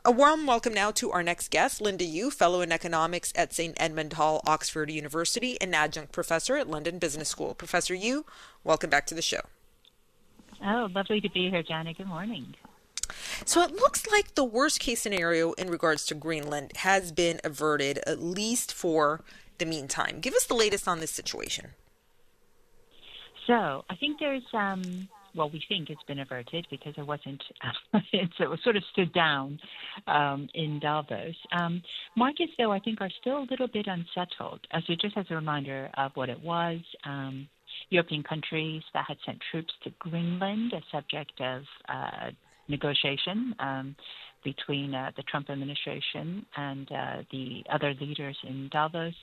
A warm welcome now to our next guest, Linda Yu, Fellow in Economics at St. Edmund Hall, Oxford University, and Adjunct Professor at London Business School. Professor Yu, welcome back to the show. Oh, lovely to be here, Johnny. Good morning. So it looks like the worst case scenario in regards to Greenland has been averted, at least for the meantime. Give us the latest on this situation. So I think we think it's been averted because it wasn't, it was sort of stood down in Davos. Markets, though, I think are still a little bit unsettled. Just as a reminder of what it was, European countries that had sent troops to Greenland, a subject of negotiation between the Trump administration and the other leaders in Davos.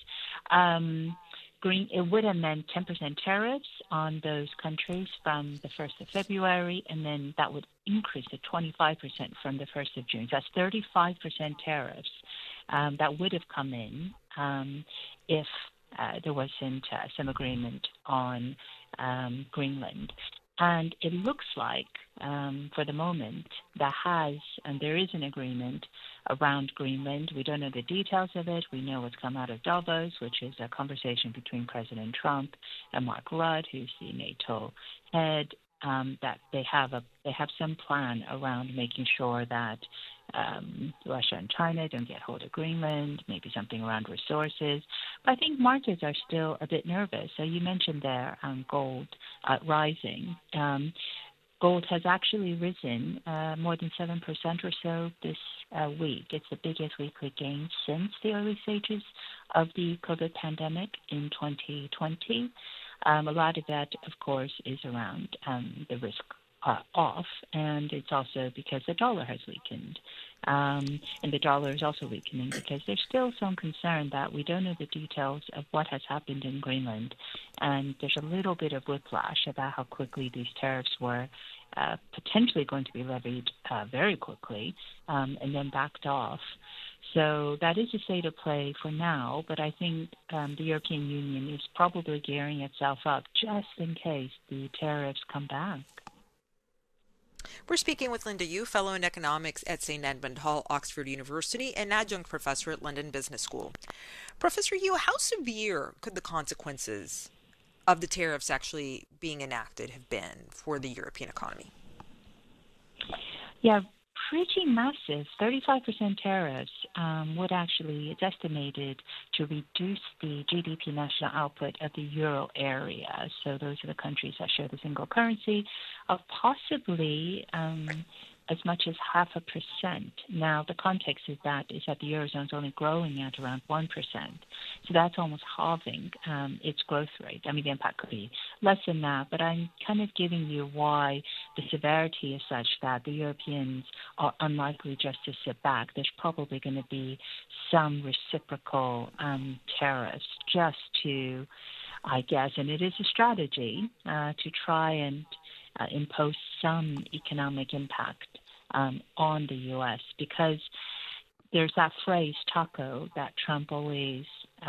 It would have meant 10% tariffs on those countries from the 1st of February, and then that would increase to 25% from the 1st of June. So that's 35% tariffs that would have come in if there wasn't some agreement on Greenland. And it looks like, for the moment, there is an agreement around Greenland. We don't know the details of it. We know what's come out of Davos, which is a conversation between President Trump and Mark Rutte, who's the NATO head, that they have some plan around making sure that Russia and China don't get hold of Greenland, maybe something around resources. But I think markets are still a bit nervous. So you mentioned there gold rising. Gold has actually risen more than 7% or so this week. It's the biggest weekly gain since the early stages of the COVID pandemic in 2020. A lot of that, of course, is around the risk off, and it's also because the dollar has weakened. And the dollar is also weakening because there's still some concern that we don't know the details of what has happened in Greenland, and there's a little bit of whiplash about how quickly these tariffs were potentially going to be levied very quickly and then backed off. So that is a state of play for now, but I think the European Union is probably gearing itself up just in case the tariffs come back. We're speaking with Linda Yu, Fellow in Economics at St. Edmund Hall, Oxford University, and Adjunct Professor at London Business School. Professor Yu, how severe could the consequences of the tariffs actually being enacted have been for the European economy? Yeah, pretty massive. 35% tariffs it's estimated to reduce the GDP national output of the euro area. So those are the countries that share the single currency of possibly as much as 0.5%. Now, the context is that the Eurozone is only growing at around 1%. So that's almost halving its growth rate. I mean, the impact could be less than that, but I'm kind of giving you why the severity is such that the Europeans are unlikely just to sit back. There's probably going to be some reciprocal tariffs just to, I guess, and it is a strategy to try and impose some economic impact on the U.S. because there's that phrase taco that Trump always,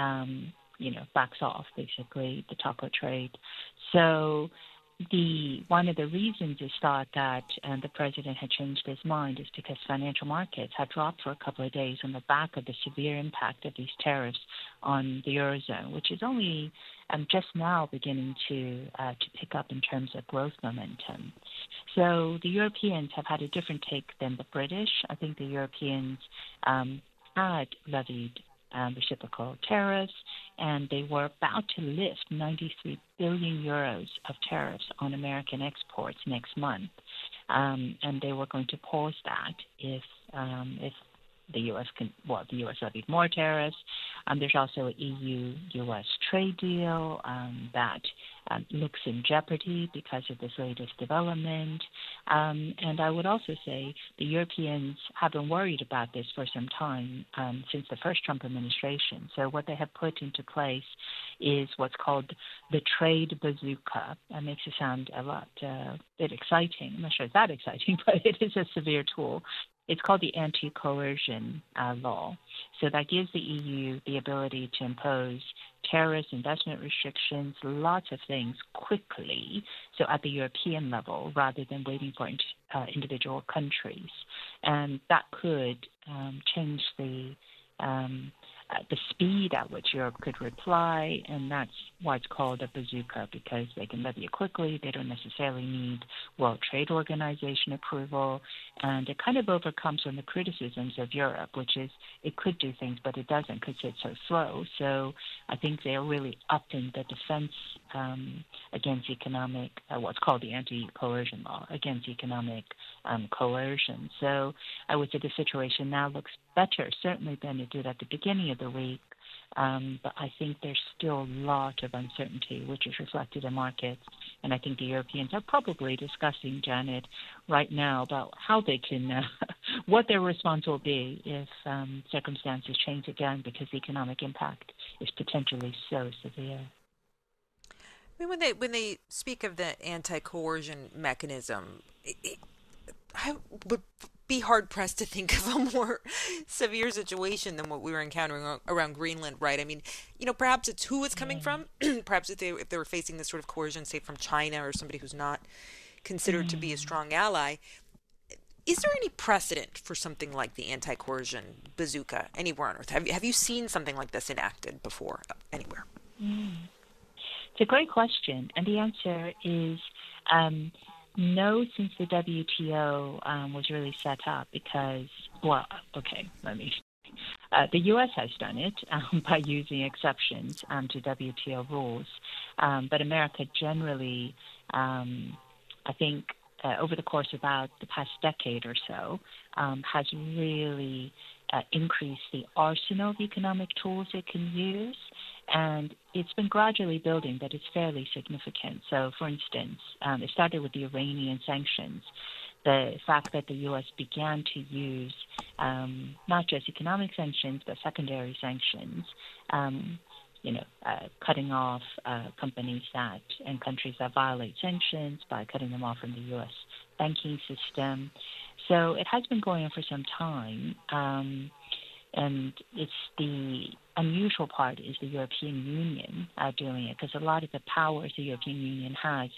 backs off, basically, the taco trade. So one of the reasons is thought that the president had changed his mind is because financial markets had dropped for a couple of days on the back of the severe impact of these tariffs on the Eurozone, which is only just now beginning to pick up in terms of growth momentum. So the Europeans have had a different take than the British. I think the Europeans had levied reciprocal tariffs, and they were about to lift 93 billion euros of tariffs on American exports next month, and they were going to pause that if the U.S. levied more tariffs. There's also an EU-U.S. trade deal that looks in jeopardy because of this latest development. And I would also say the Europeans have been worried about this for some time, since the first Trump administration. So what they have put into place is what's called the trade bazooka. That makes it sound a bit exciting. I'm not sure it's that exciting, but it is a severe tool. It's called the anti-coercion law. So that gives the EU the ability to impose tariffs, investment restrictions, lots of things quickly, so at the European level, rather than waiting for individual countries. And that could change the speed at which Europe could reply, and that's why it's called a bazooka, because they can levy it quickly. They don't necessarily need World Trade Organization approval, and it kind of overcomes some of the criticisms of Europe, which is it could do things, but it doesn't because it's so slow. So I think they're really upping the defense against economic, what's called the anti-coercion law, against economic coercion. So I would say the situation now looks better, certainly than it did at the beginning of the week. But I think there's still a lot of uncertainty, which is reflected in markets. And I think the Europeans are probably discussing, Janet, right now about how they can, what their response will be if circumstances change again, because the economic impact is potentially so severe. I mean, when they speak of the anti-coercion mechanism, I would be hard pressed to think of a more severe situation than what we were encountering around Greenland, right? I mean, perhaps it's who it's coming from. Perhaps if they were facing this sort of coercion, say from China or somebody who's not considered to be a strong ally. Is there any precedent for something like the anti-coercion bazooka anywhere on Earth? Have you seen something like this enacted before anywhere? It's a great question, and the answer is no, since the WTO was really set up, because, well, okay, the U.S. has done it by using exceptions to WTO rules, but America generally, I think, over the course of about the past decade or so, has really increased the arsenal of economic tools it can use. And it's been gradually building, but it's fairly significant. So, for instance, it started with the Iranian sanctions. The fact that the U.S. began to use not just economic sanctions, but secondary sanctions, cutting off companies and countries that violate sanctions by cutting them off from the U.S. banking system. So it has been going on for some time. And it's the unusual part is the European Union doing it, because a lot of the powers the European Union has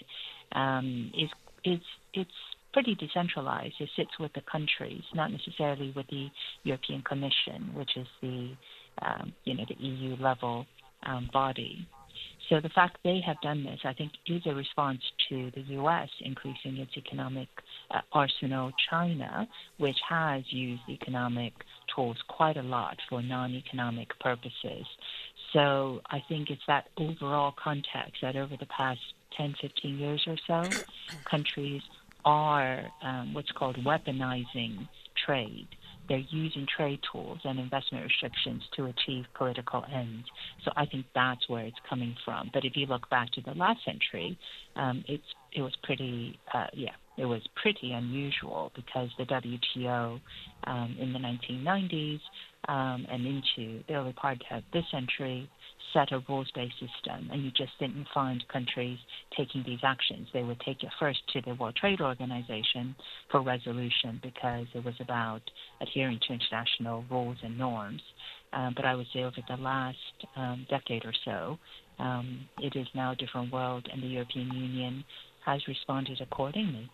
it's pretty decentralized. It sits with the countries, not necessarily with the European Commission, which is the EU level body. So the fact they have done this, I think, is a response to the U.S. increasing its economic arsenal. China, which has used economic tools quite a lot for non-economic purposes. So I think it's that overall context that over the past 10, 15 years or so, countries are what's called weaponizing trade. They're using trade tools and investment restrictions to achieve political ends. So I think that's where it's coming from. But if you look back to the last century, it was pretty unusual, because the WTO in the 1990s and into the early part of this century set a rules-based system, and you just didn't find countries taking these actions. They would take it first to the World Trade Organization for resolution, because it was about adhering to international rules and norms. But I would say over the last decade or so, it is now a different world, and the European Union has responded accordingly.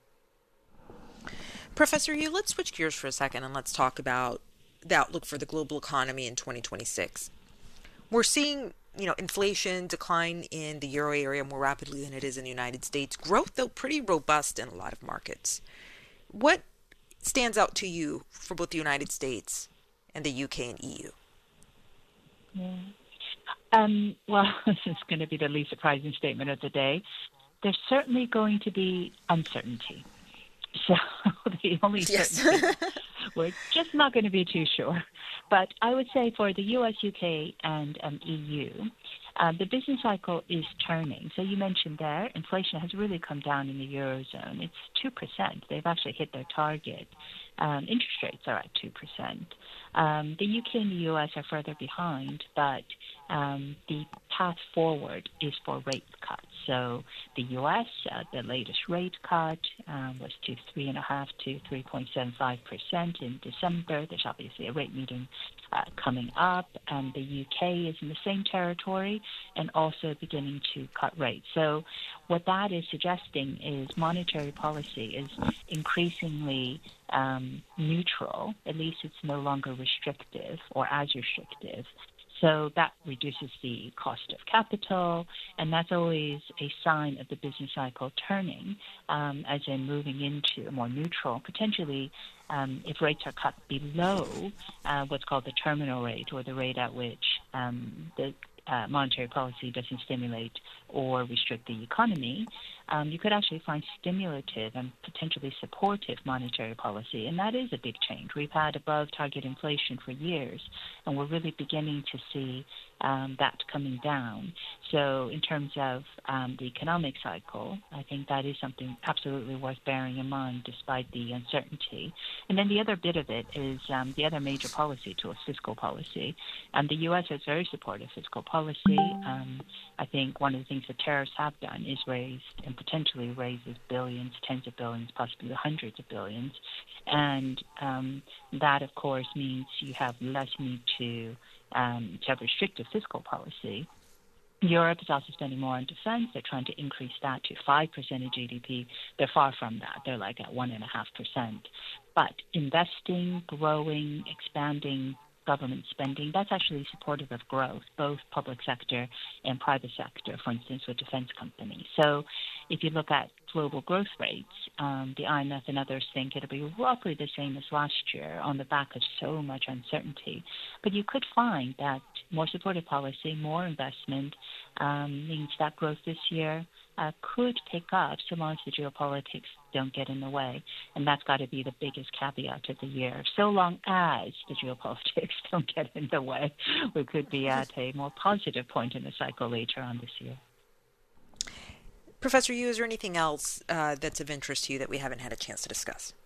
Professor Yu, let's switch gears for a second and let's talk about the outlook for the global economy in 2026. We're seeing, inflation decline in the euro area more rapidly than it is in the United States. Growth, though, pretty robust in a lot of markets. What stands out to you for both the United States and the UK and EU? Well, this is going to be the least surprising statement of the day. There's certainly going to be uncertainty. So the only certainty, we're just not going to be too sure. But I would say for the US, UK, and EU, the business cycle is turning. So you mentioned there, inflation has really come down in the Eurozone. It's 2%. They've actually hit their target. Interest rates are at 2%. The UK and the US are further behind, but the path forward is for rate cuts. So the U.S., the latest rate cut was to 3.5 to 3.75% in December. There's obviously a rate meeting coming up, and the U.K. is in the same territory and also beginning to cut rates. So what that is suggesting is monetary policy is increasingly neutral. At least it's no longer restrictive or as restrictive. So that reduces the cost of capital, and that's always a sign of the business cycle turning, as in moving into a more neutral, potentially if rates are cut below what's called the terminal rate, or the rate at which the monetary policy doesn't stimulate or restrict the economy, you could actually find stimulative and potentially supportive monetary policy, and that is a big change. We've had above target inflation for years, and we're really beginning to see that coming down. So in terms of the economic cycle, I think that is something absolutely worth bearing in mind despite the uncertainty. And then the other bit of it is the other major policy tool is fiscal policy. And the U.S. has very supportive fiscal policy. I think one of the things the tariffs have done is raised and potentially raises billions, tens of billions, possibly hundreds of billions. And that, of course, means you have less need to have restrictive fiscal policy. Europe is also spending more on defense. They're trying to increase that to 5% of GDP. They're far from that. They're like at 1.5%. But investing, growing, expanding government spending, that's actually supportive of growth, both public sector and private sector, for instance, with defense companies. So if you look at global growth rates, the IMF and others think it'll be roughly the same as last year on the back of so much uncertainty. But you could find that more supportive policy, more investment means that growth this year could pick up so long as the geopolitics don't get in the way. And that's got to be the biggest caveat of the year. So long as the geopolitics don't get in the way, we could be at a more positive point in the cycle later on this year. Professor Yu, is there anything else that's of interest to you that we haven't had a chance to discuss?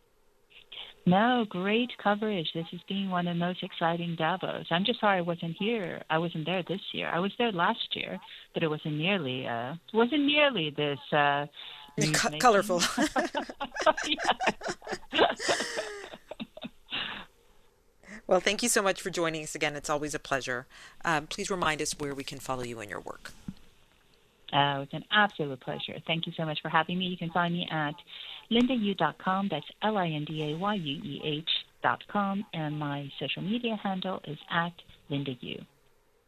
No, great coverage. This has been one of the most exciting Davos. I'm just sorry I wasn't here. I wasn't there this year. I was there last year, but it wasn't nearly this colorful. Well, thank you so much for joining us again. It's always a pleasure. Please remind us where we can follow you in your work. It's an absolute pleasure. Thank you so much for having me. You can find me at lindayu.com. That's LINDAYUEH.com. And my social media handle is at LindaYu.